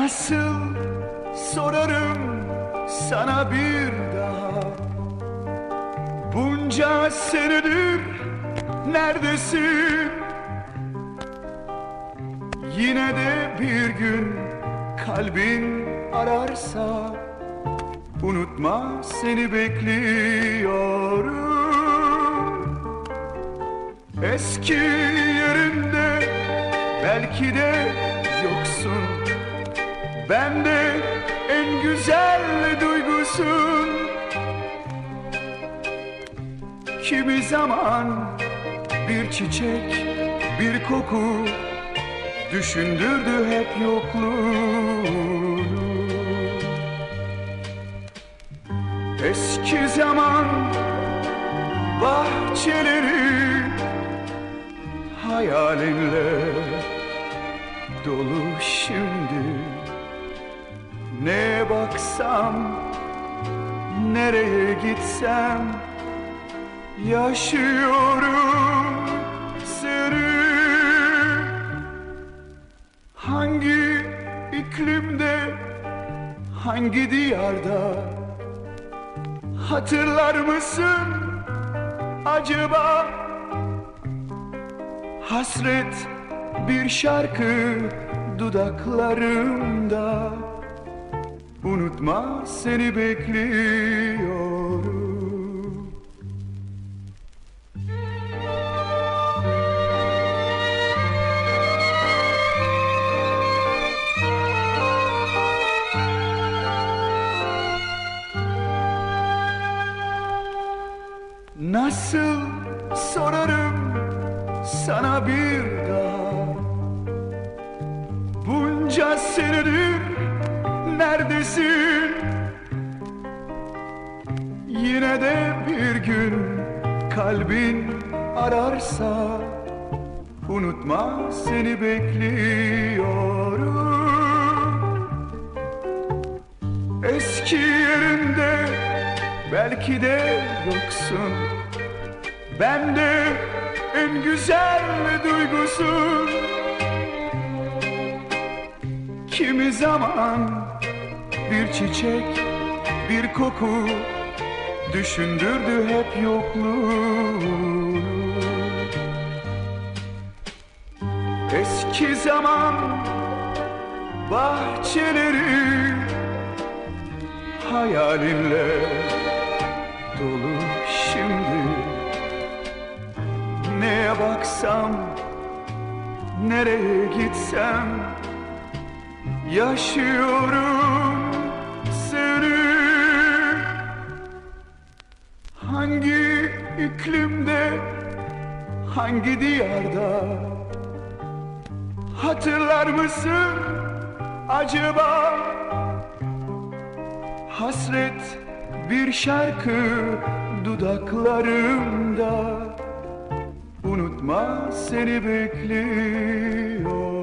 Nasıl sorarım sana bir daha? Bunca senedir neredesin? Yine de bir gün kalbin ararsa unutma, seni bekliyorum. Eski yerinde belki de yoksun, bende en güzel duygusun. Kimi zaman bir çiçek, bir koku düşündürdü hep yokluğunu. Eski zaman bahçeleri hayalinle dolu şimdi. Neye baksam, nereye gitsem yaşıyorum seni. Hangi iklimde, hangi diyarda, hatırlar mısın acaba? Hasret bir şarkı dudaklarımda, unutma, seni bekliyorum. Nasıl sorarım sana bir daha? Bunca senedir neredesin? Yine de bir gün kalbin ararsa unutma, seni bekliyorum. Eski yerinde belki de yoksun, bende en güzel duygusun. Kimi zaman bir çiçek, bir koku düşündürdü hep yokluğunu. Eski zaman bahçeleri hayalinle dolu şimdi. Neye baksam, nereye gitsem yaşıyorum seni. Hangi iklimde, hangi diyarda, hatırlar mısın acaba? Hasret bir şarkı dudaklarımda, unutma, seni bekliyor.